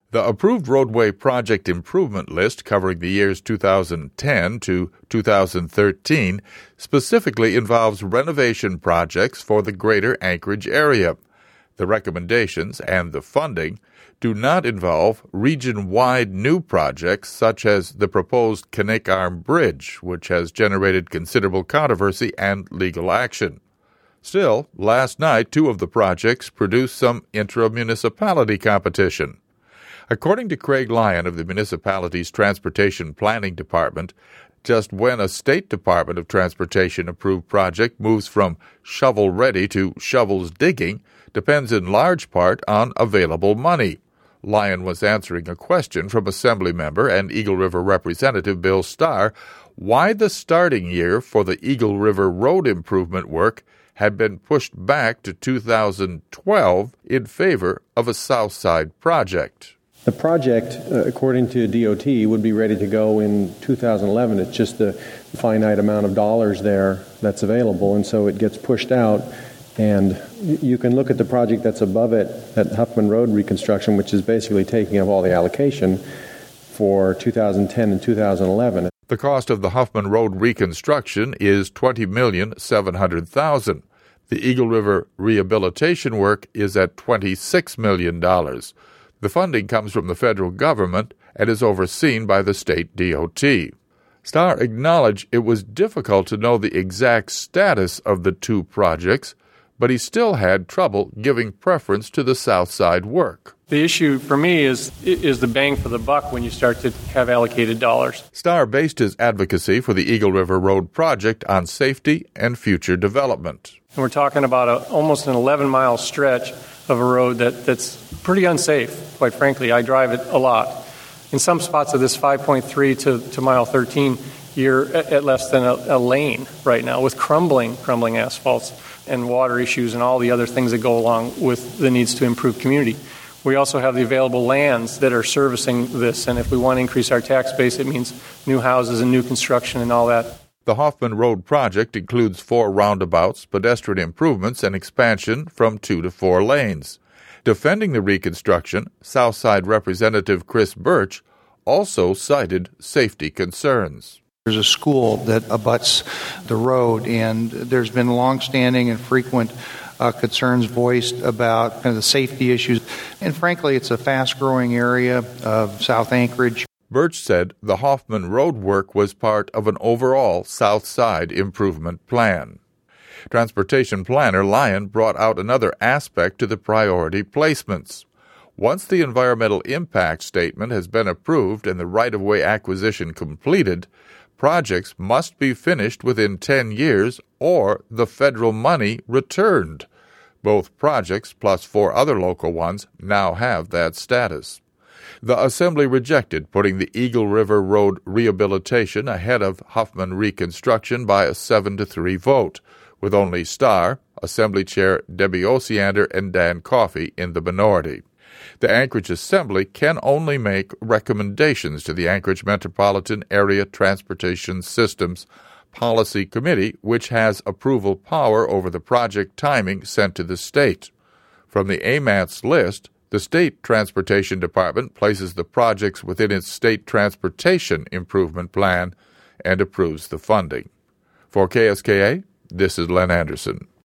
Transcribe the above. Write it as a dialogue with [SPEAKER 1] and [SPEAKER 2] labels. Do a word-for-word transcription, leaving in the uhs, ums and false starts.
[SPEAKER 1] The approved roadway project improvement list covering the years two thousand ten to two thousand thirteen specifically involves renovation projects for the greater Anchorage area. The recommendations and the funding do not involve region-wide new projects such as the proposed Knik Arm Bridge, which has generated considerable controversy and legal action. Still, last night, two of the projects produced some intra-municipality competition. According to Craig Lyon of the municipality's Transportation Planning Department, just when a State Department of Transportation approved project moves from shovel-ready to shovels digging depends in large part on available money. Lyon was answering a question from Assembly member and Eagle River Representative Bill Starr why the starting year for the Eagle River road improvement work had been pushed back to two thousand twelve in favor of a South Side project.
[SPEAKER 2] The project, uh, according to D O T, would be ready to go in two thousand eleven. It's just the finite amount of dollars there that's available, and so it gets pushed out. And you can look at the project that's above it, that Huffman Road reconstruction, which is basically taking up all the allocation for two thousand ten and two thousand eleven.
[SPEAKER 1] The cost of the Huffman Road reconstruction is twenty million seven hundred thousand dollars. The Eagle River rehabilitation work is at twenty-six million dollars. The funding comes from the federal government and is overseen by the state D O T. Starr acknowledged it was difficult to know the exact status of the two projects, but he still had trouble giving preference to the South Side work.
[SPEAKER 3] The issue for me is is the bang for the buck when you start to have allocated dollars.
[SPEAKER 1] Starr based his advocacy for the Eagle River Road project on safety and future development.
[SPEAKER 3] And we're talking about a, almost an eleven-mile stretch of a road that, that's pretty unsafe, quite frankly. I drive it a lot. In some spots of this five point three to, to mile thirteen, you're at, at less than a, a lane right now with crumbling, crumbling asphalts and water issues and all the other things that go along with the needs to improve community. We also have the available lands that are servicing this, and if we want to increase our tax base, it means new houses and new construction and all that.
[SPEAKER 1] The Huffman Road project includes four roundabouts, pedestrian improvements, and expansion from two to four lanes. Defending the reconstruction, Southside Representative Chris Birch also cited safety concerns.
[SPEAKER 4] There's a school that abuts the road, and there's been longstanding and frequent uh, concerns voiced about kind of the safety issues. And frankly, it's a fast-growing area of South Anchorage.
[SPEAKER 1] Birch said the Hoffman Road work was part of an overall South Side improvement plan. Transportation planner Lyon brought out another aspect to the priority placements. Once the environmental impact statement has been approved and the right-of-way acquisition completed, projects must be finished within ten years or the federal money returned. Both projects, plus four other local ones, now have that status. The Assembly rejected putting the Eagle River Road rehabilitation ahead of Huffman reconstruction by a seven to three vote, with only Starr, Assembly Chair Debbie Osiander, and Dan Coffey in the minority. The Anchorage Assembly can only make recommendations to the Anchorage Metropolitan Area Transportation Systems Policy Committee, which has approval power over the project timing sent to the state. From the A M A T S list, the State Transportation Department places the projects within its State Transportation Improvement Plan and approves the funding. For K S K A, this is Len Anderson.